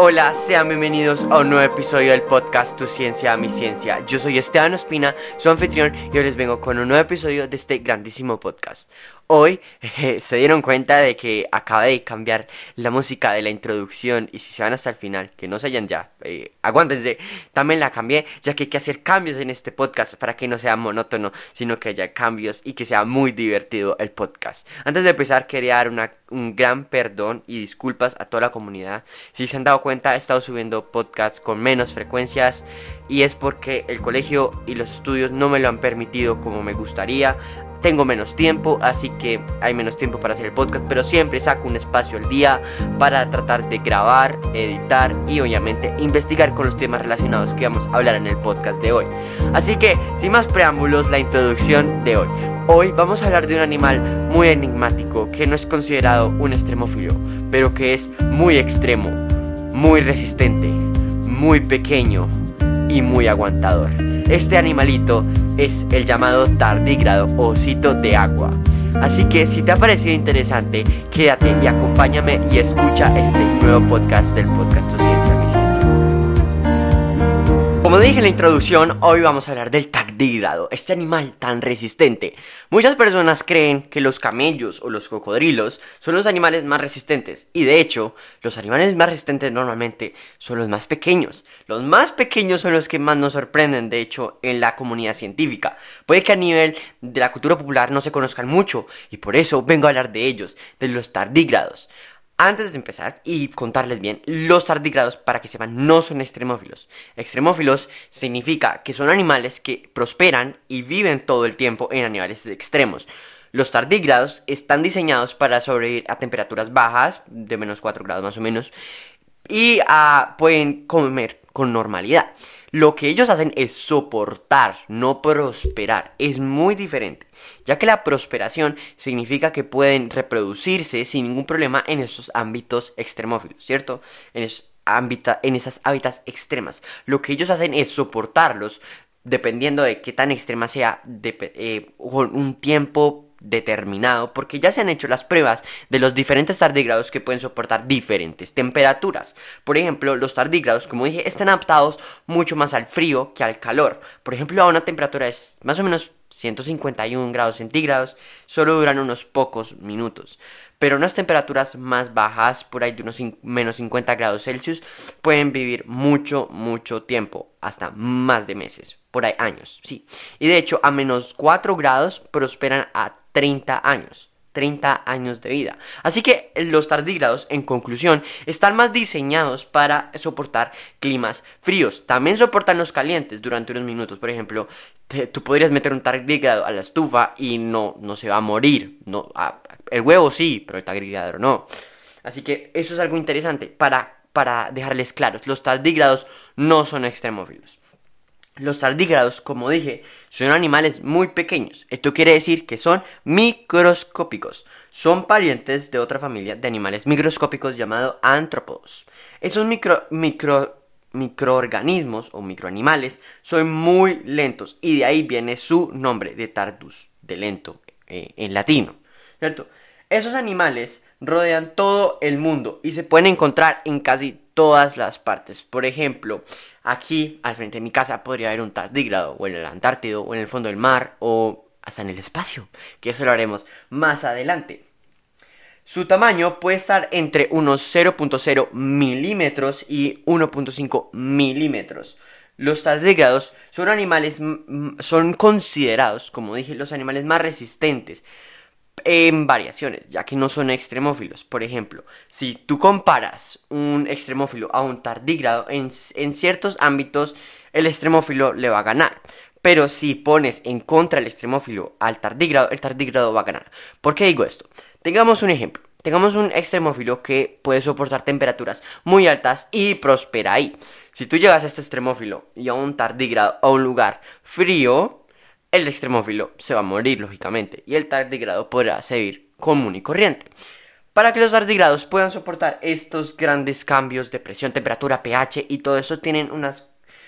Hola, sean bienvenidos a un nuevo episodio del podcast Tu Ciencia, Mi Ciencia. Yo soy Esteban Ospina, su anfitrión, y hoy les vengo con un nuevo episodio de este grandísimo podcast. Hoy se dieron cuenta de que acaba de cambiar la música de la introducción, y si se van hasta el final, que no se vayan ya, aguántense, también la cambié, ya que hay que hacer cambios en este podcast para que no sea monótono, sino que haya cambios y que sea muy divertido el podcast. Antes de empezar, quería dar un gran perdón y disculpas a toda la comunidad. Si se han dado cuenta, he estado subiendo podcasts con menos frecuencias, y es porque el colegio y los estudios no me lo han permitido como me gustaría. Tengo menos tiempo, así que hay menos tiempo para hacer el podcast, pero siempre saco un espacio al día para tratar de grabar, editar y obviamente investigar con los temas relacionados que vamos a hablar en el podcast de hoy. Así que, sin más preámbulos, la introducción de hoy. Hoy vamos a hablar de un animal muy enigmático que no es considerado un extremófilo, pero que es muy extremo, muy resistente, muy pequeño y muy aguantador. Este animalito es el llamado tardígrado o osito de agua. Así que si te ha parecido interesante, quédate y acompáñame y escucha este nuevo podcast del podcast Tu Ciencia, Mi Ciencia. Como dije en la introducción, hoy vamos a hablar del tardígrado, este animal tan resistente. Muchas personas creen que los camellos o los cocodrilos son los animales más resistentes, y de hecho, los animales más resistentes normalmente son los más pequeños. Los más pequeños son los que más nos sorprenden, de hecho, en la comunidad científica. Puede que a nivel de la cultura popular no se conozcan mucho, y por eso vengo a hablar de ellos, de los tardígrados. Antes de empezar y contarles bien, los tardígrados, para que sepan, no son extremófilos. Extremófilos significa que son animales que prosperan y viven todo el tiempo en animales extremos. Los tardígrados están diseñados para sobrevivir a temperaturas bajas, de menos 4 grados más o menos, y pueden comer con normalidad. Lo que ellos hacen es soportar, no prosperar. Es muy diferente, ya que la prosperación significa que pueden reproducirse sin ningún problema en esos ámbitos extremófilos, ¿cierto? En esas hábitats extremas. Lo que ellos hacen es soportarlos, dependiendo de qué tan extrema sea, con un tiempo determinado, porque ya se han hecho las pruebas de los diferentes tardígrados que pueden soportar diferentes temperaturas. Por ejemplo, los tardígrados, como dije, están adaptados mucho más al frío que al calor. Por ejemplo, a una temperatura de más o menos 151 grados centígrados, solo duran unos pocos minutos. Pero unas temperaturas más bajas, por ahí de unos menos 50 grados Celsius, pueden vivir mucho tiempo, hasta más de meses, por ahí años, sí. Y de hecho, a menos 4 grados prosperan a 30 años de vida. Así que los tardígrados, en conclusión, están más diseñados para soportar climas fríos. También soportan los calientes durante unos minutos. Por ejemplo, tú podrías meter un tardígrado a la estufa y no se va a morir. El huevo sí, pero el tardígrado no. Así que eso es algo interesante para dejarles claros. Los tardígrados no son extremófilos. Los tardígrados, como dije, son animales muy pequeños. Esto quiere decir que son microscópicos. Son parientes de otra familia de animales microscópicos llamado artrópodos. Esos microorganismos o microanimales son muy lentos, y de ahí viene su nombre de tardus, de lento, en latino, ¿cierto? Esos animales rodean todo el mundo y se pueden encontrar en casi todas las partes. Por ejemplo, aquí al frente de mi casa podría haber un tardígrado, o en el Antártido, o en el fondo del mar, o hasta en el espacio, que eso lo haremos más adelante. Su tamaño puede estar entre unos 0.0 milímetros y 1.5 milímetros. Los tardígrados son considerados, como dije, los animales más resistentes en variaciones, ya que no son extremófilos. Por ejemplo, si tú comparas un extremófilo a un tardígrado, en ciertos ámbitos el extremófilo le va a ganar. Pero si pones en contra el extremófilo al tardígrado, el tardígrado va a ganar. ¿Por qué digo esto? Tengamos un ejemplo. Tengamos un extremófilo que puede soportar temperaturas muy altas y prospera ahí. Si tú llevas a este extremófilo y a un tardígrado a un lugar frío, el extremófilo se va a morir, lógicamente, y el tardígrado podrá seguir común y corriente. Para que los tardígrados puedan soportar estos grandes cambios de presión, temperatura, pH y todo eso, tienen unas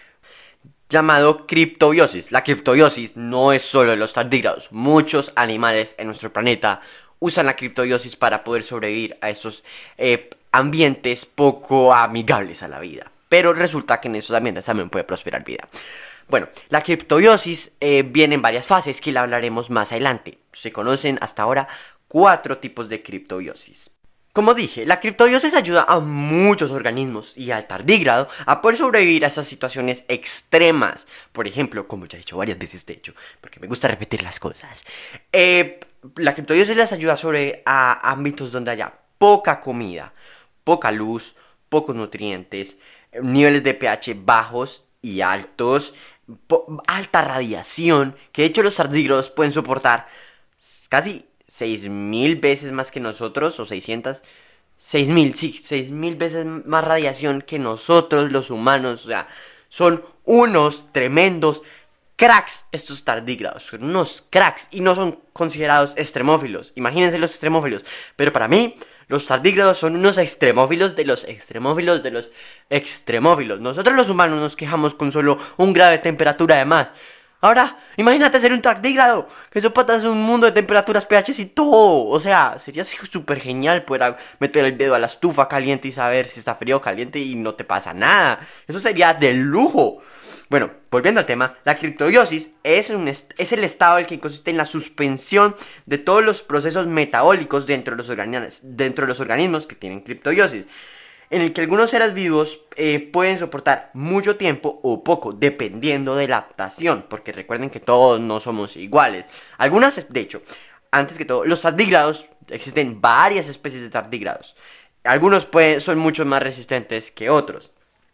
llamado criptobiosis. La criptobiosis no es solo de los tardígrados. Muchos animales en nuestro planeta usan la criptobiosis para poder sobrevivir a estos ambientes poco amigables a la vida. Pero resulta que en esos ambientes también puede prosperar vida. Bueno, la criptobiosis viene en varias fases que la hablaremos más adelante. Se conocen hasta ahora 4 tipos de criptobiosis. Como dije, la criptobiosis ayuda a muchos organismos y al tardígrado a poder sobrevivir a esas situaciones extremas. Por ejemplo, como ya he dicho varias veces, de hecho, porque me gusta repetir las cosas. La criptobiosis les ayuda a ámbitos donde haya poca comida, poca luz, pocos nutrientes, niveles de pH bajos y altos, alta radiación, que de hecho los tardígrados pueden soportar casi 6.000 veces más que nosotros, o 600, 6.000 veces más radiación que nosotros los humanos. O sea, son unos tremendos cracks estos tardígrados, son unos cracks y no son considerados extremófilos. Imagínense los extremófilos, pero para mí los tardígrados son unos extremófilos de los extremófilos de los extremófilos. Nosotros los humanos nos quejamos con solo 1 grado de temperatura de más. Ahora, imagínate ser un tardígrado, que soportas un mundo de temperaturas, pH y todo. O sea, sería súper genial poder meter el dedo a la estufa caliente y saber si está frío o caliente y no te pasa nada. Eso sería de lujo. Bueno, volviendo al tema, la criptobiosis es el estado en el que consiste en la suspensión de todos los procesos metabólicos dentro de los organismos que tienen criptobiosis, en el que algunos seres vivos pueden soportar mucho tiempo o poco, dependiendo de la adaptación, porque recuerden que todos no somos iguales. Algunas, de hecho, antes que todo, los tardígrados, existen varias especies de tardígrados. Algunos son mucho más resistentes que otros.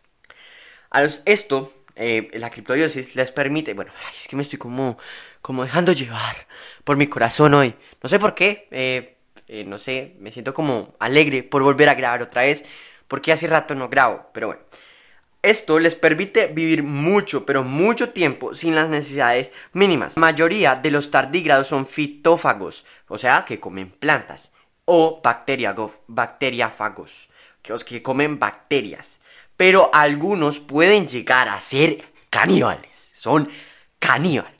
La criptobiosis les permite, bueno, es que me estoy como dejando llevar por mi corazón hoy. No sé por qué, no sé, me siento como alegre por volver a grabar otra vez, porque hace rato no grabo, pero bueno. Esto les permite vivir mucho, pero mucho tiempo sin las necesidades mínimas. La mayoría de los tardígrados son fitófagos, o sea, que comen plantas, o bacteriáfagos, que comen bacterias. Pero algunos pueden llegar a ser caníbales, son caníbales.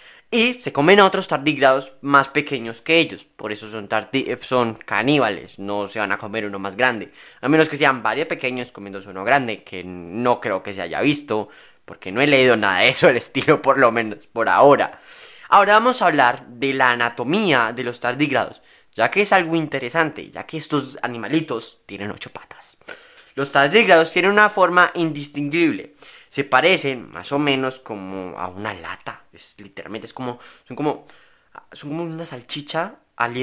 Y se comen a otros tardígrados más pequeños que ellos, por eso son caníbales, no se van a comer uno más grande. A menos que sean varios pequeños comiéndose uno grande, que no creo que se haya visto, porque no he leído nada de eso del estilo, por lo menos por ahora. Ahora vamos a hablar de la anatomía de los tardígrados, ya que es algo interesante, ya que estos animalitos tienen 8 patas. Los tardígrados tienen una forma indistinguible. Se parecen más o menos como a una lata. Literalmente son como una salchicha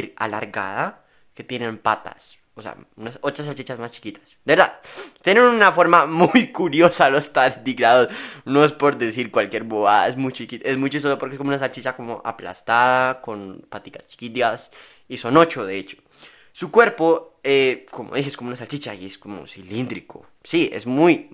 alargada que tienen patas. O sea, unas otras salchichas más chiquitas. De verdad, tienen una forma muy curiosa los tardígrados. No es por decir cualquier bobada, es muy chiquito. Es muy chistoso porque es como una salchicha como aplastada, con paticas chiquitas. Y son 8 de hecho. Su cuerpo, como dije, es como una salchicha y es como cilíndrico. Sí, es muy.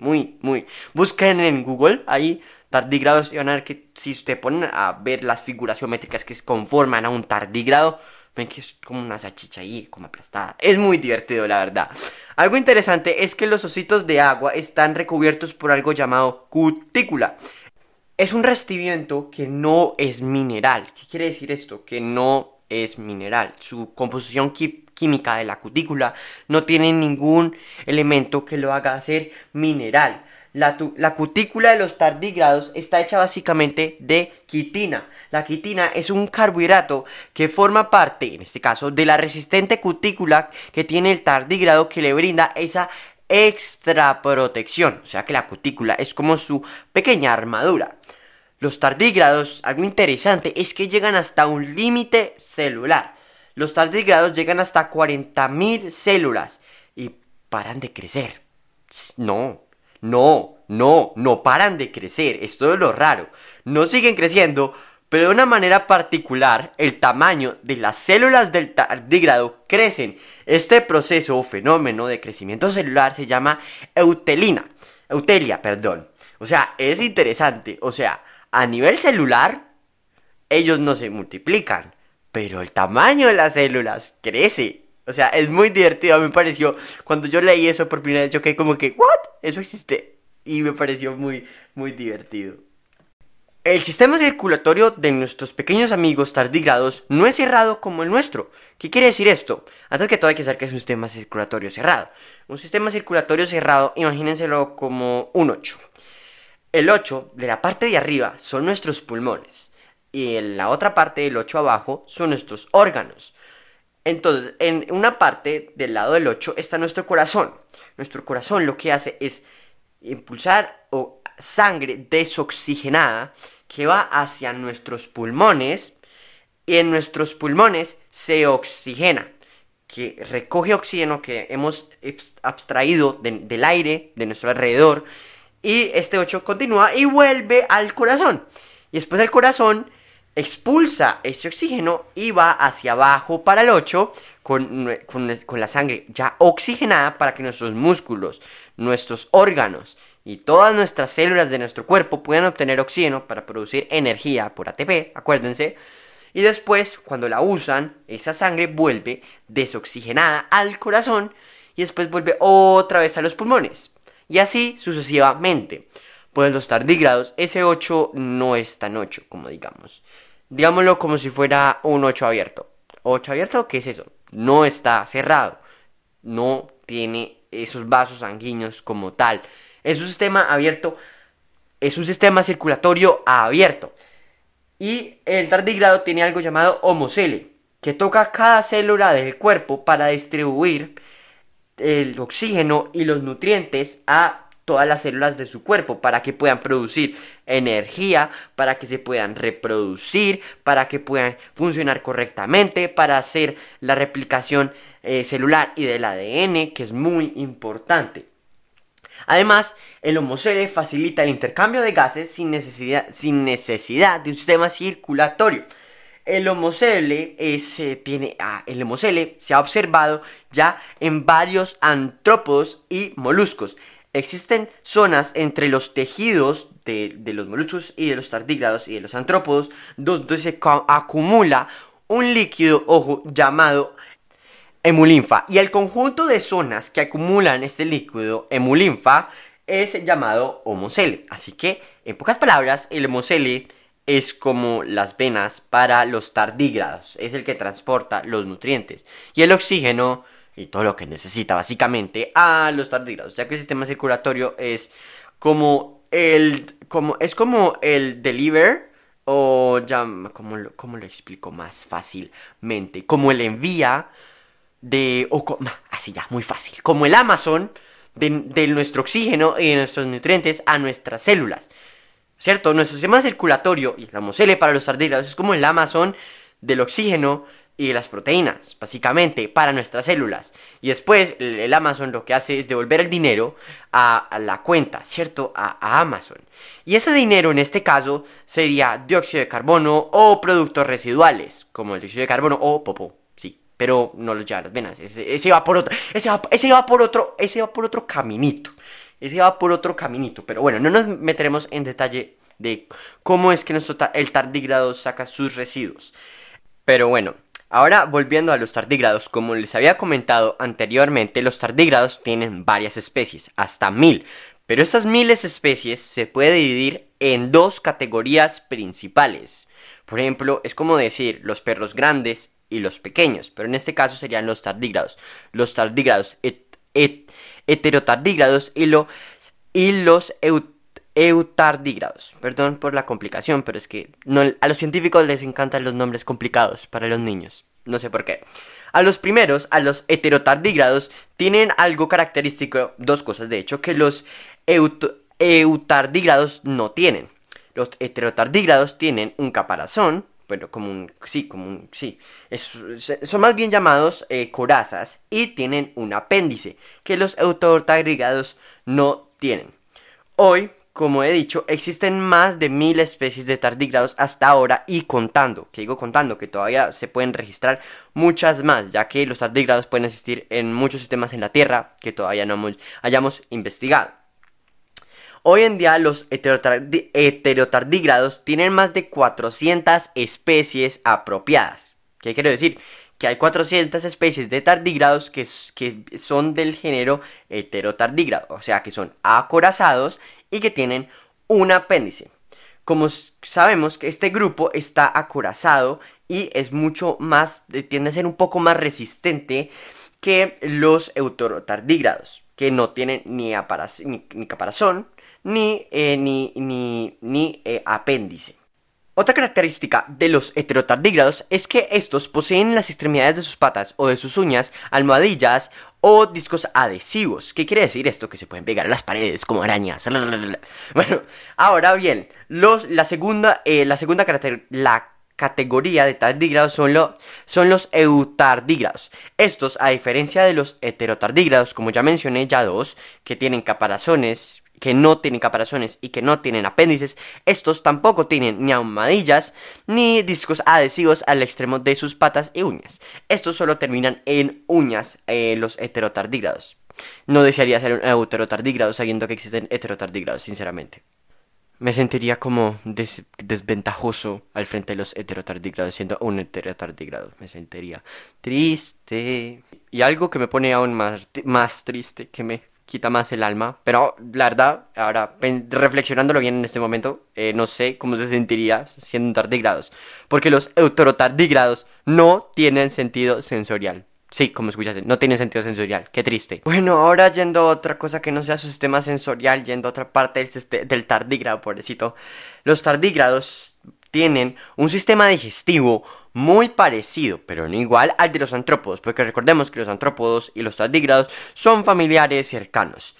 Busquen en Google, ahí, tardígrados, y van a ver que si usted ponen a ver las figuras geométricas que conforman a un tardígrado, ven que es como una salchicha ahí, como aplastada. Es muy divertido, la verdad. Algo interesante es que los ositos de agua están recubiertos por algo llamado cutícula. Es un revestimiento que no es mineral. ¿Qué quiere decir esto? Que no es mineral. Su composición química de la cutícula no tiene ningún elemento que lo haga ser mineral. La cutícula de los tardígrados está hecha básicamente de quitina. La quitina es un carbohidrato que forma parte, en este caso, de la resistente cutícula que tiene el tardígrado, que le brinda esa extra protección. O sea que la cutícula es como su pequeña armadura. Los tardígrados, algo interesante, es que llegan hasta un límite celular. Los tardígrados llegan hasta 40.000 células y paran de crecer. No paran de crecer. Esto es lo raro. No siguen creciendo, pero de una manera particular, el tamaño de las células del tardígrado crecen. Este proceso o fenómeno de crecimiento celular se llama eutelia. O sea, es interesante. O sea, a nivel celular, ellos no se multiplican, pero el tamaño de las células crece. O sea, es muy divertido. A mí me pareció, cuando yo leí eso por primera vez, yo quedé como que, ¿what? Eso existe. Y me pareció muy divertido. El sistema circulatorio de nuestros pequeños amigos tardígrados no es cerrado como el nuestro. ¿Qué quiere decir esto? Antes que todo hay que saber que es un sistema circulatorio cerrado. Un sistema circulatorio cerrado, imagínenselo como un 8. El 8 de la parte de arriba son nuestros pulmones y en la otra parte del 8 abajo son nuestros órganos. Entonces, en una parte del lado del 8 está nuestro corazón. Nuestro corazón lo que hace es impulsar sangre desoxigenada que va hacia nuestros pulmones y en nuestros pulmones se oxigena, que recoge oxígeno que hemos abstraído del aire de nuestro alrededor y este 8 continúa y vuelve al corazón. Y después el corazón expulsa ese oxígeno y va hacia abajo para el 8 con la sangre ya oxigenada para que nuestros músculos, nuestros órganos y todas nuestras células de nuestro cuerpo puedan obtener oxígeno para producir energía por ATP, acuérdense. Y después, cuando la usan, esa sangre vuelve desoxigenada al corazón y después vuelve otra vez a los pulmones. Y así sucesivamente. Pues los tardígrados, ese 8 no es tan 8 como digamos. Digámoslo como si fuera un 8 abierto. ¿8 abierto? ¿Qué es eso? No está cerrado. No tiene esos vasos sanguíneos como tal. Es un sistema abierto. Es un sistema circulatorio abierto. Y el tardígrado tiene algo llamado homocele, que toca cada célula del cuerpo para distribuir el oxígeno y los nutrientes a todas las células de su cuerpo para que puedan producir energía, para que se puedan reproducir, para que puedan funcionar correctamente, para hacer la replicación celular y del ADN, que es muy importante. Además, el homocele facilita el intercambio de gases sin necesidad de un sistema circulatorio. El homocele se ha observado ya en varios artrópodos y moluscos. Existen zonas entre los tejidos de los moluscos y de los tardígrados y de los artrópodos donde se acumula un líquido, ojo, llamado hemolinfa. Y el conjunto de zonas que acumulan este líquido hemolinfa es llamado homocele. Así que, en pocas palabras, el homocele es como las venas para los tardígrados. Es el que transporta los nutrientes y el oxígeno y todo lo que necesita básicamente a los tardígrados. O sea que el sistema circulatorio es como el deliver, o ya, ¿cómo lo explico más fácilmente? Como el envía así ya, muy fácil. Como el Amazon de nuestro oxígeno y de nuestros nutrientes a nuestras células. ¿Cierto? Nuestro sistema circulatorio y la homocele para los tardígrados es como el Amazon del oxígeno y de las proteínas, básicamente, para nuestras células. Y después el Amazon lo que hace es devolver el dinero a la cuenta, ¿cierto? A Amazon. Y ese dinero en este caso sería dióxido de carbono o productos residuales, como el dióxido de carbono o popó, sí. Pero no lo lleva a las venas, ese va por otro caminito. Ese va por otro caminito. Pero bueno, no nos meteremos en detalle de cómo es que el tardígrado saca sus residuos. Pero bueno, ahora volviendo a los tardígrados, como les había comentado anteriormente, los tardígrados tienen varias especies, hasta 1000. Pero estas miles de especies se puede dividir en dos categorías principales. Por ejemplo, es como decir los perros grandes y los pequeños, pero en este caso serían los tardígrados. Los tardígrados heterotardígrados y los eutardígrados. Perdón por la complicación, pero es que a los científicos les encantan los nombres complicados para los niños. No sé por qué. A los heterotardígrados, tienen algo característico, dos cosas de hecho, que los eutardígrados no tienen. Los heterotardígrados tienen un caparazón, bueno, son más bien llamados corazas, y tienen un apéndice que los eutardígrados no tienen. Hoy, como he dicho, existen más de 1000 especies de tardígrados hasta ahora y contando. Que digo contando, que todavía se pueden registrar muchas más, ya que los tardígrados pueden existir en muchos sistemas en la Tierra que todavía no hayamos investigado. Hoy en día los heterotardígrados tienen más de 400 especies apropiadas. ¿Qué quiero decir? Que hay 400 especies de tardígrados que son del género heterotardígrado, o sea que son acorazados y que tienen un apéndice. como sabemos que este grupo está acorazado y es mucho más, tiende a ser un poco más resistente que los euterotardígrados, que no tienen ni caparazón ni apéndice. Otra característica de los heterotardígrados es que estos poseen en las extremidades de sus patas o de sus uñas almohadillas o discos adhesivos. ¿Qué quiere decir esto? Que se pueden pegar a las paredes como arañas. Bueno, ahora bien, la categoría de tardígrados son los eutardígrados. Estos, a diferencia de los heterotardígrados, como ya mencioné, ya dos, que no tienen caparazones y que no tienen apéndices, estos tampoco tienen ni almohadillas ni discos adhesivos al extremo de sus patas y uñas. Estos solo terminan en uñas, los heterotardígrados. No desearía ser un euterotardígrado sabiendo que existen heterotardígrados, sinceramente. Me sentiría como desventajoso al frente de los heterotardígrados siendo un heterotardígrado. Me sentiría triste. Y algo que me pone aún más triste, que me quita más el alma. Pero la verdad, ahora reflexionándolo bien en este momento, no sé cómo se sentiría siendo un tardígrados. Porque los heterotardígrados no tienen sentido sensorial. Sí, como escuchaste, no tiene sentido sensorial, qué triste. Bueno, ahora yendo a otra cosa que no sea su sistema sensorial, yendo a otra parte del tardígrado, pobrecito. Los tardígrados tienen un sistema digestivo muy parecido, pero no igual al de los antrópodos, porque recordemos que los antrópodos y los tardígrados son familiares cercanos.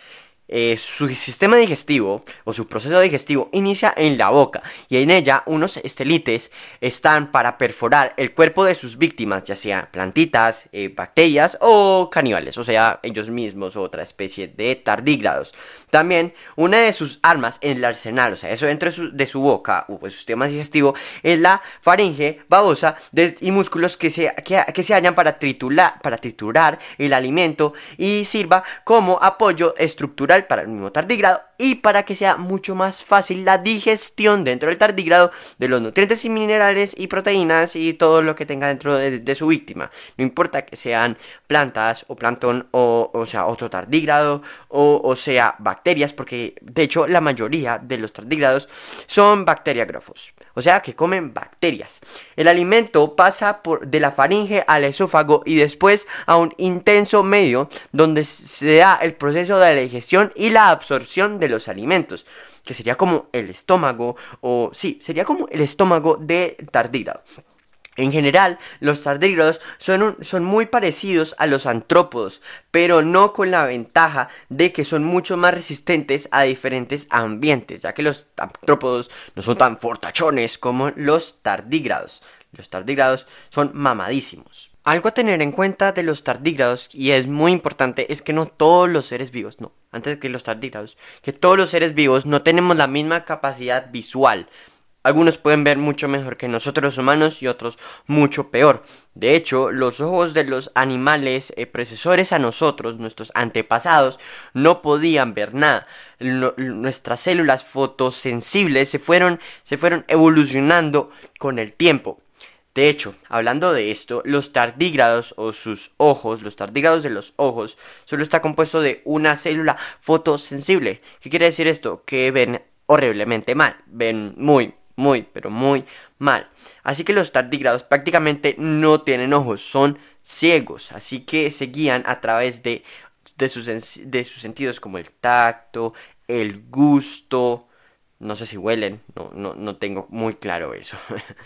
Su sistema digestivo o su proceso digestivo inicia en la boca y en ella unos estelites están para perforar el cuerpo de sus víctimas, ya sea plantitas, bacterias o caníbales, o sea, ellos mismos o otra especie de tardígrados. También una de sus armas en el arsenal, o sea, eso dentro de su boca o pues, su sistema digestivo, es la faringe, babosa y músculos que se hallan para triturar el alimento y sirva como apoyo estructural para el mismo tardígrado y para que sea mucho más fácil la digestión dentro del tardígrado de los nutrientes y minerales y proteínas y todo lo que tenga dentro de su víctima. No importa que sean plantas o plancton o sea otro tardígrado o sea bacterias, porque de hecho la mayoría de los tardígrados son bacteriógrafos, o sea que comen bacterias. El alimento pasa de la faringe al esófago y después a un intenso medio donde se da el proceso de la digestión y la absorción de los alimentos, que sería como el estómago, sería como el estómago de tardígrado. En general, los tardígrados son muy parecidos a los antrópodos, pero no con la ventaja de que son mucho más resistentes a diferentes ambientes, ya que los antrópodos no son tan fortachones como los tardígrados. Los tardígrados son mamadísimos. Algo a tener en cuenta de los tardígrados, y es muy importante, es que no todos los seres vivos, antes que los tardígrados, que todos los seres vivos no tenemos la misma capacidad visual. Algunos pueden ver mucho mejor que nosotros los humanos y otros mucho peor. De hecho, los ojos de los animales predecesores a nosotros, nuestros antepasados, no podían ver nada. Nuestras células fotosensibles se fueron evolucionando con el tiempo. De hecho, hablando de esto, los tardígrados o sus ojos, los tardígrados de los ojos, solo está compuesto de una célula fotosensible. ¿Qué quiere decir esto? Que ven horriblemente mal, ven muy, pero muy mal. Así que los tardígrados prácticamente no tienen ojos, son ciegos, así que se guían a través de sus sentidos como el tacto, el gusto, no sé si huelen, no tengo muy claro eso.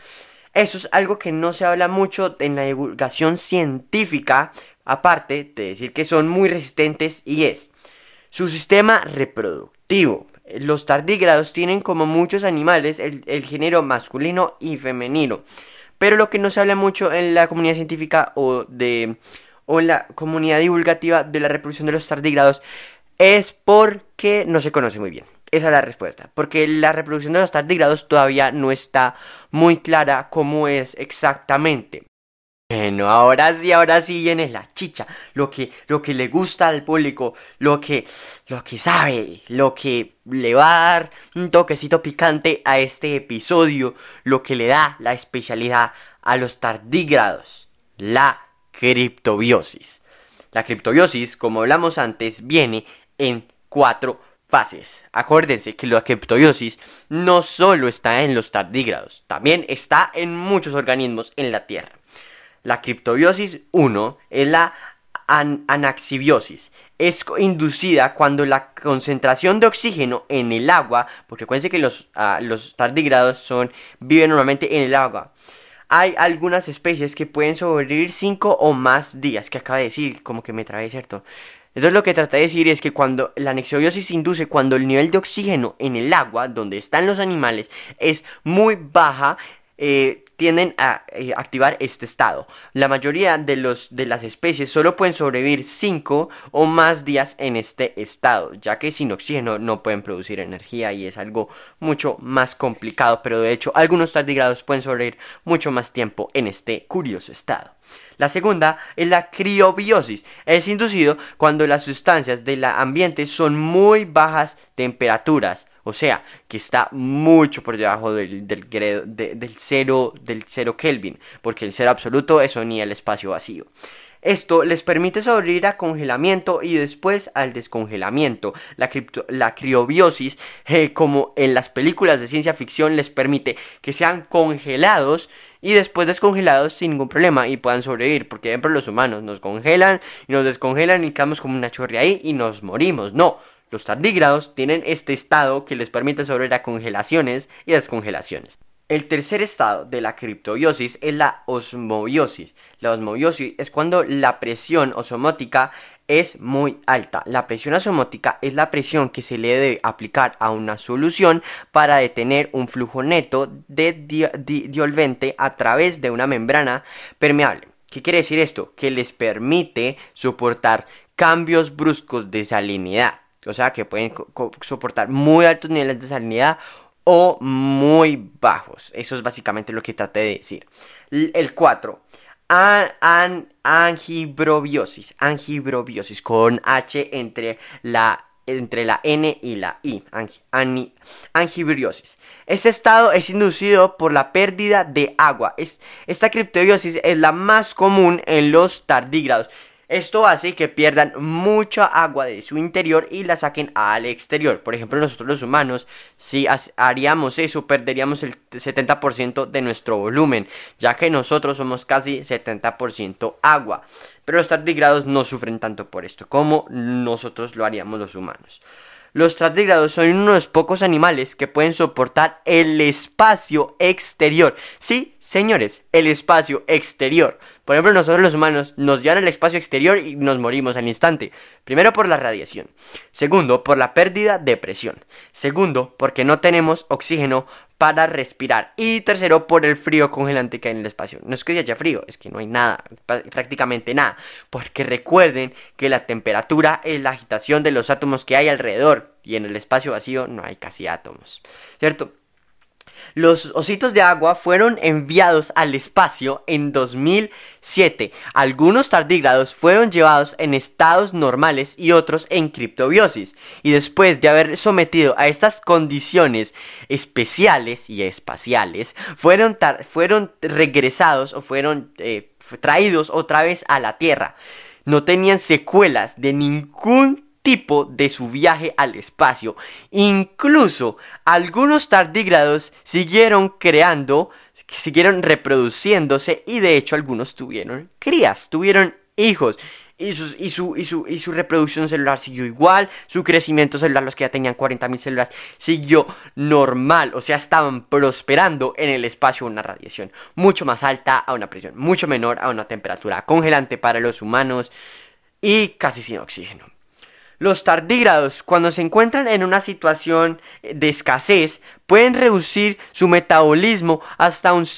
Eso es algo que no se habla mucho en la divulgación científica, aparte de decir que son muy resistentes, y es su sistema reproductivo. Los tardígrados tienen, como muchos animales, el género masculino y femenino. Pero lo que no se habla mucho en la comunidad científica o en la comunidad divulgativa de la reproducción de los tardígrados es porque no se conoce muy bien. Esa es la respuesta, porque la reproducción de los tardígrados todavía no está muy clara cómo es exactamente. Bueno, ahora sí viene la chicha, lo que le gusta al público, lo que sabe, lo que le va a dar un toquecito picante a este episodio, lo que le da la especialidad a los tardígrados, la criptobiosis. La criptobiosis, como hablamos antes, viene en 4 fases. Acuérdense que la criptobiosis no solo está en los tardígrados, también está en muchos organismos en la Tierra. La criptobiosis 1 es la anaxibiosis. Es inducida cuando la concentración de oxígeno en el agua, porque acuérdense que los tardígrados viven normalmente en el agua. Hay algunas especies que pueden sobrevivir 5 o más días, que acaba de decir, como que me trae, ¿cierto? Entonces lo que trata de decir es que cuando la anexobiosis se induce cuando el nivel de oxígeno en el agua, donde están los animales, es muy baja, tienden a activar este estado. La mayoría de las especies solo pueden sobrevivir 5 o más días en este estado, ya que sin oxígeno no pueden producir energía y es algo mucho más complicado, pero de hecho algunos tardígrados pueden sobrevivir mucho más tiempo en este curioso estado. La segunda es la criobiosis. Es inducido cuando las sustancias del ambiente son muy bajas temperaturas. O sea, que está mucho por debajo del cero Kelvin. Porque el cero absoluto eso ni el espacio vacío. Esto les permite sobrevivir a congelamiento y después al descongelamiento. La criobiosis, como en las películas de ciencia ficción, les permite que sean congelados y después descongelados sin ningún problema y puedan sobrevivir. Porque, por ejemplo, los humanos nos congelan y nos descongelan y quedamos como una chorrea ahí y nos morimos. No, los tardígrados tienen este estado que les permite sobrevivir a congelaciones y descongelaciones. El tercer estado de la criptobiosis es la osmobiosis. La osmobiosis es cuando la presión osmótica es muy alta. La presión osmótica es la presión que se le debe aplicar a una solución para detener un flujo neto de disolvente a través de una membrana permeable. ¿Qué quiere decir esto? Que les permite soportar cambios bruscos de salinidad. O sea que pueden soportar muy altos niveles de salinidad o muy bajos. Eso es básicamente lo que traté de decir. El 4. Angibrobiosis. Angibrobiosis con H entre la N y la I. Angibriosis. Este estado es inducido por la pérdida de agua. Esta criptobiosis es la más común en los tardígrados. Esto hace que pierdan mucha agua de su interior y la saquen al exterior. Por ejemplo, nosotros los humanos, si haríamos eso, perderíamos el 70% de nuestro volumen, ya que nosotros somos casi 70% agua. Pero los tardígrados no sufren tanto por esto como nosotros lo haríamos los humanos. Los tardígrados son uno de los pocos animales que pueden soportar el espacio exterior. Sí, señores, el espacio exterior. Por ejemplo, nosotros los humanos nos llevan al espacio exterior y nos morimos al instante. Primero, por la radiación. Segundo, por la pérdida de presión. Segundo, porque no tenemos oxígeno para respirar. Y tercero, por el frío congelante que hay en el espacio. No es que haya frío, es que no hay nada, prácticamente nada. Porque recuerden que la temperatura es la agitación de los átomos que hay alrededor. Y en el espacio vacío no hay casi átomos, ¿cierto? Los ositos de agua fueron enviados al espacio en 2007. Algunos tardígrados fueron llevados en estados normales y otros en criptobiosis. Y después de haber sometido a estas condiciones especiales y espaciales, fueron regresados o fueron traídos otra vez a la Tierra. No tenían secuelas de ningún tipo de su viaje al espacio. Incluso algunos tardígrados siguieron reproduciéndose y de hecho algunos tuvieron crías, tuvieron hijos. Y su reproducción celular siguió igual, su crecimiento celular, los que ya tenían 40.000 células, siguió normal. O sea, estaban prosperando en el espacio a una radiación mucho más alta, a una presión mucho menor, a una temperatura congelante para los humanos y casi sin oxígeno. Los tardígrados, cuando se encuentran en una situación de escasez, pueden reducir su metabolismo hasta un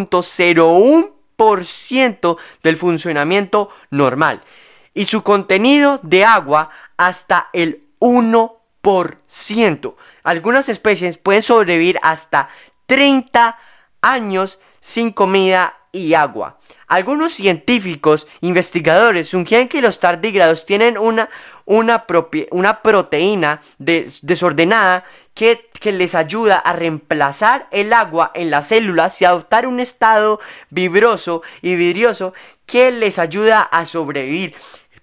0.01% del funcionamiento normal y su contenido de agua hasta el 1%. Algunas especies pueden sobrevivir hasta 30 años sin comida y agua. Algunos científicos investigadores sugieren que los tardígrados tienen una proteína desordenada que les ayuda a reemplazar el agua en las células y adoptar un estado vibroso y vidrioso que les ayuda a sobrevivir.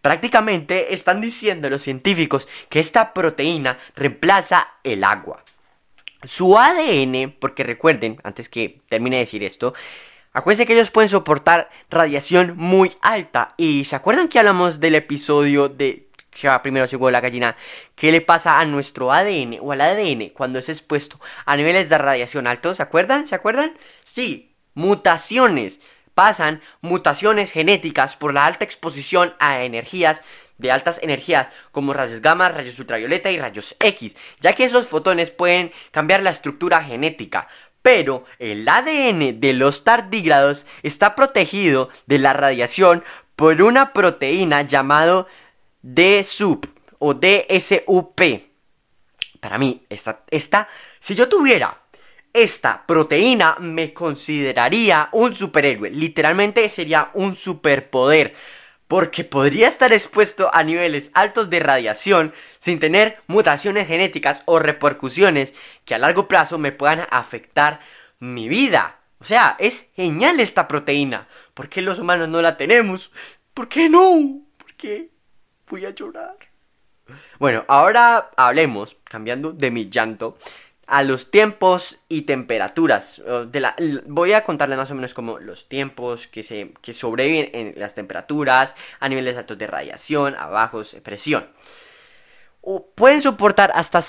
Prácticamente están diciendo los científicos que esta proteína reemplaza el agua. Su ADN, porque recuerden, antes que termine de decir esto, acuérdense que ellos pueden soportar radiación muy alta. Y ¿se acuerdan que hablamos del episodio de que va primero según la gallina? ¿Qué le pasa a nuestro ADN o al ADN cuando es expuesto a niveles de radiación altos? ¿Se acuerdan? ¿Se acuerdan? Sí, mutaciones. Pasan mutaciones genéticas por la alta exposición a energías de altas energías como rayos gamma, rayos ultravioleta y rayos X, ya que esos fotones pueden cambiar la estructura genética. Pero el ADN de los tardígrados está protegido de la radiación por una proteína llamado DSUP o DSUP. Para mí, si yo tuviera esta proteína, me consideraría un superhéroe. Literalmente sería un superpoder, porque podría estar expuesto a niveles altos de radiación sin tener mutaciones genéticas o repercusiones que a largo plazo me puedan afectar mi vida. O sea, es genial esta proteína. ¿Por qué los humanos no la tenemos? ¿Por qué no? ¿Por qué? Voy a llorar. Bueno, ahora hablemos, cambiando de mi llanto, a los tiempos y temperaturas. Voy a contarles más o menos como los tiempos que sobreviven en las temperaturas, a niveles altos de radiación, a bajos de presión. Pueden soportar hasta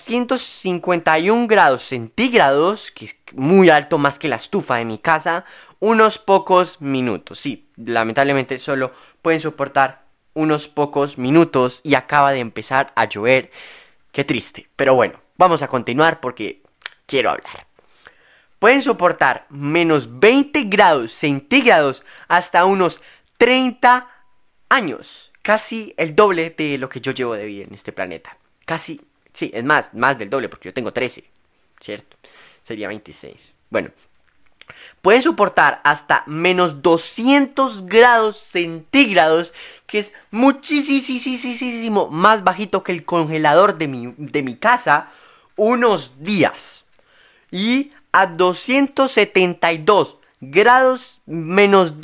151 grados centígrados, que es muy alto, más que la estufa de mi casa, unos pocos minutos. Sí, lamentablemente solo pueden soportar unos pocos minutos y acaba de empezar a llover. Qué triste, pero bueno, vamos a continuar porque quiero hablar. Pueden soportar menos 20 grados centígrados hasta unos 30 años. Casi el doble de lo que yo llevo de vida en este planeta. Casi, sí, es más del doble porque yo tengo 13, ¿cierto? Sería 26. Bueno, pueden soportar hasta menos 200 grados centígrados, que es muchísimo más bajito que el congelador de mi casa, unos días. Y a 272 grados, menos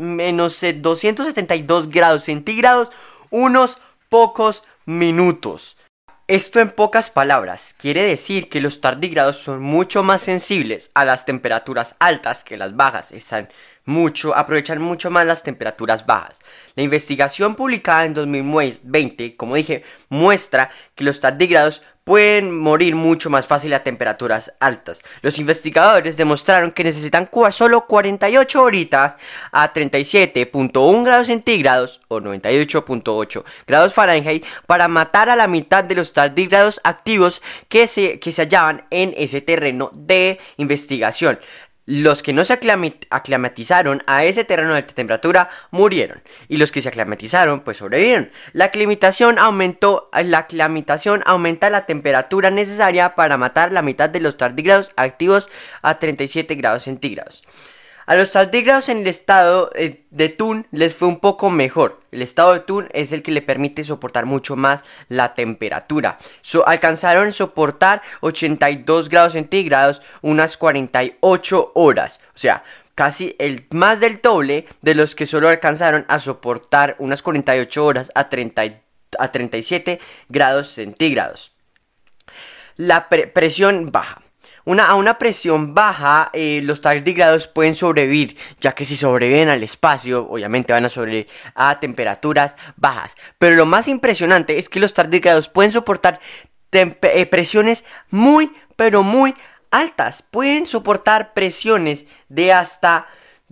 272 grados centígrados, unos pocos minutos. Esto en pocas palabras quiere decir que los tardígrados son mucho más sensibles a las temperaturas altas que las bajas. Aprovechan mucho más las temperaturas bajas. La investigación publicada en 2020, como dije, muestra que los tardígrados pueden morir mucho más fácil a temperaturas altas. Los investigadores demostraron que necesitan solo 48 horitas a 37.1 grados centígrados o 98.8 grados Fahrenheit para matar a la mitad de los tardígrados activos que se hallaban en ese terreno de investigación. Los que no se aclimatizaron a ese terreno de alta temperatura murieron, y los que se aclimatizaron pues sobrevivieron. La aclimatación aumenta la temperatura necesaria para matar la mitad de los tardígrados activos a 37 grados centígrados. A los tardígrados en el estado de Thun les fue un poco mejor. El estado de Thun es el que le permite soportar mucho más la temperatura. Alcanzaron a soportar 82 grados centígrados unas 48 horas. O sea, casi más del doble de los que solo alcanzaron a soportar unas 48 horas a 37 grados centígrados. La presión baja. A una presión baja, los tardígrados pueden sobrevivir, ya que si sobreviven al espacio, obviamente van a sobrevivir a temperaturas bajas. Pero lo más impresionante es que los tardígrados pueden soportar presiones muy, pero muy altas. Pueden soportar presiones de hasta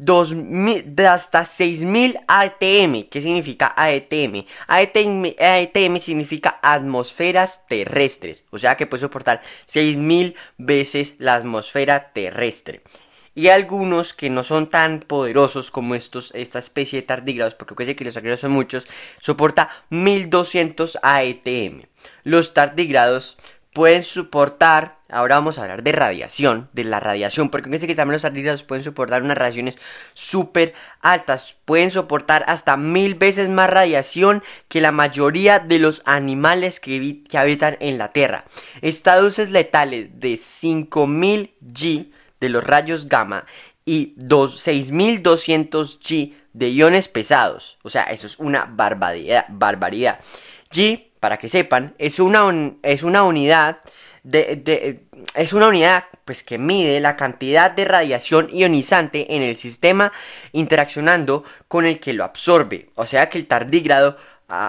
6.000 ATM. ¿Qué significa ATM? ATM significa atmósferas terrestres. O sea que puede soportar 6.000 veces la atmósfera terrestre. Y algunos que no son tan poderosos como esta especie de tardígrados, porque acuérdense que los tardígrados son muchos, soporta 1.200 ATM. Los tardígrados pueden soportar, ahora vamos a hablar de la radiación, porque fíjense que también los tardígrados pueden soportar unas radiaciones súper altas, pueden soportar hasta 1000 veces más radiación que la mayoría de los animales que habitan en la Tierra. Estas dosis letales de 5000 G de los rayos gamma y 6200 G de iones pesados. O sea, eso es una barbaridad. G, para que sepan, es una unidad es una unidad pues que mide la cantidad de radiación ionizante en el sistema interaccionando con el que lo absorbe. O sea que el tardígrado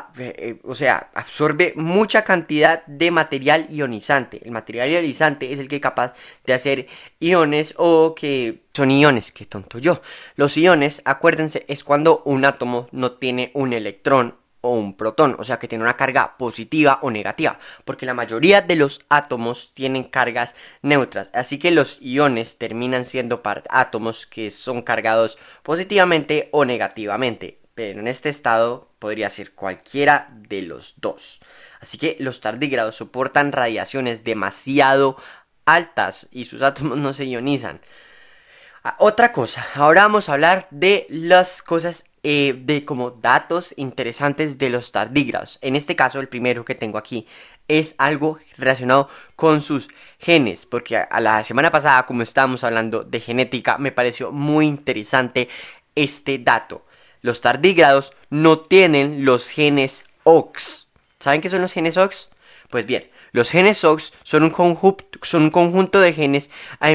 absorbe mucha cantidad de material ionizante. El material ionizante es el que es capaz de hacer iones o que son iones. Qué tonto yo. Los iones, acuérdense, es cuando un átomo no tiene un electrón o un protón, o sea que tiene una carga positiva o negativa, porque la mayoría de los átomos tienen cargas neutras, así que los iones terminan siendo átomos que son cargados positivamente o negativamente, pero en este estado podría ser cualquiera de los dos. Así que los tardígrados soportan radiaciones demasiado altas y sus átomos no se ionizan. Otra cosa, ahora vamos a hablar de las cosas de como datos interesantes de los tardígrados. En este caso, el primero que tengo aquí es algo relacionado con sus genes, porque a la semana pasada, como estábamos hablando de genética, me pareció muy interesante este dato. Los tardígrados no tienen los genes OX. ¿Saben qué son los genes OX? Pues bien, los genes OX son un conjunto de genes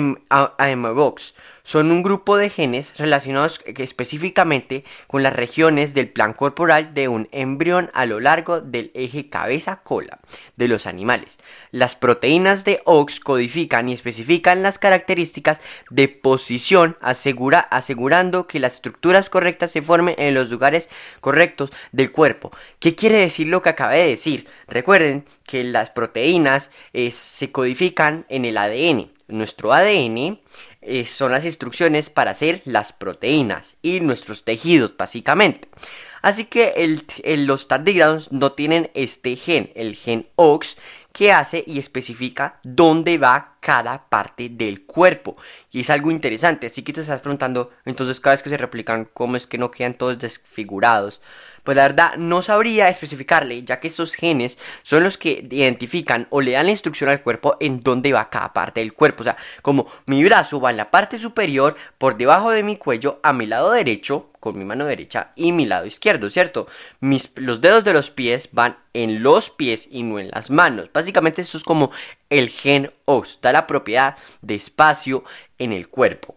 AMOX. Son un grupo de genes relacionados específicamente con las regiones del plan corporal de un embrión a lo largo del eje cabeza-cola de los animales. Las proteínas de OX codifican y especifican las características de posición, asegurando que las estructuras correctas se formen en los lugares correctos del cuerpo. ¿Qué quiere decir lo que acabé de decir? Recuerden que las proteínas se codifican en el ADN. Nuestro ADN son las instrucciones para hacer las proteínas y nuestros tejidos básicamente. Así que los tardígrados no tienen este gen, el gen OX, que hace y especifica dónde va cada parte del cuerpo. Y es algo interesante, así que te estás preguntando, entonces cada vez que se replican, ¿cómo es que no quedan todos desfigurados? Pues la verdad no sabría especificarle, ya que estos genes son los que identifican o le dan la instrucción al cuerpo en dónde va cada parte del cuerpo. O sea, como mi brazo va en la parte superior, por debajo de mi cuello, a mi lado derecho, con mi mano derecha, y mi lado izquierdo, ¿cierto? Los dedos de los pies van en los pies y no en las manos. Básicamente eso es como el gen OX, da la propiedad de espacio en el cuerpo.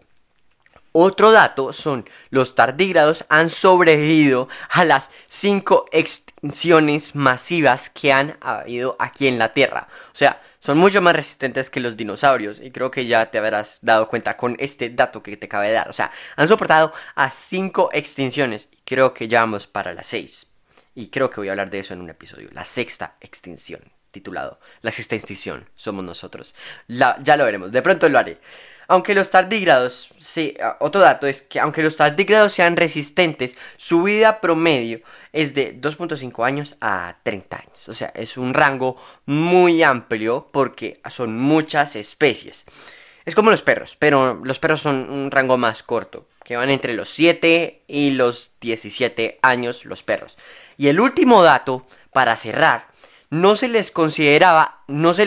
Otro dato son los tardígrados han sobrevivido a las 5 extinciones masivas que han habido aquí en la Tierra. O sea, son mucho más resistentes que los dinosaurios y creo que ya te habrás dado cuenta con este dato que te acabé de dar. O sea, han soportado a 5 extinciones y creo que ya vamos para la 6. Y creo que voy a hablar de eso en un episodio. La 6ª extinción, titulado La 6ª extinción, somos nosotros. Ya lo veremos, de pronto lo haré. Aunque los tardígrados, otro dato es que aunque los tardígrados sean resistentes, su vida promedio es de 2.5 años a 30 años. O sea, es un rango muy amplio porque son muchas especies. Es como los perros, pero los perros son un rango más corto, que van entre los 7 y los 17 años los perros. Y el último dato, para cerrar, no se les considera,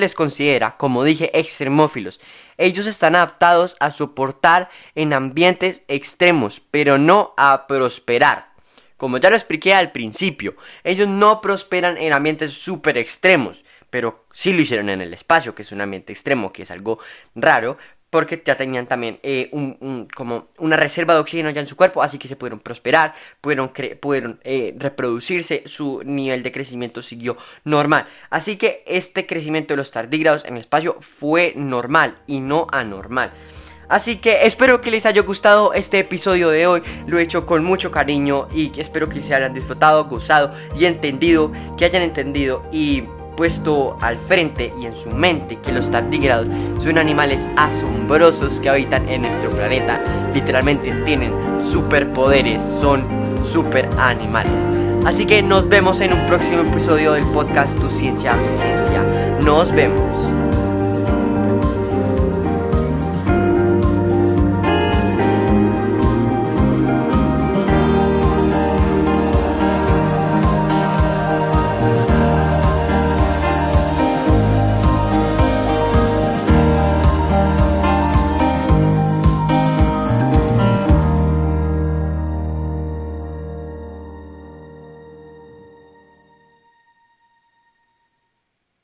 como dije, extremófilos. Ellos están adaptados a soportar en ambientes extremos, pero no a prosperar. Como ya lo expliqué al principio, ellos no prosperan en ambientes súper extremos, pero sí lo hicieron en el espacio, que es un ambiente extremo, que es algo raro, porque ya tenían también como una reserva de oxígeno ya en su cuerpo, así que se pudieron prosperar, pudieron reproducirse, su nivel de crecimiento siguió normal. Así que este crecimiento de los tardígrados en el espacio fue normal y no anormal. Así que espero que les haya gustado este episodio de hoy, lo he hecho con mucho cariño y espero que se hayan disfrutado, gozado y entendido, que hayan entendido y puesto al frente y en su mente que los tardígrados son animales asombrosos que habitan en nuestro planeta. Literalmente tienen superpoderes, son super animales. Así que nos vemos en un próximo episodio del podcast Tu Ciencia, Mi Ciencia. Nos vemos.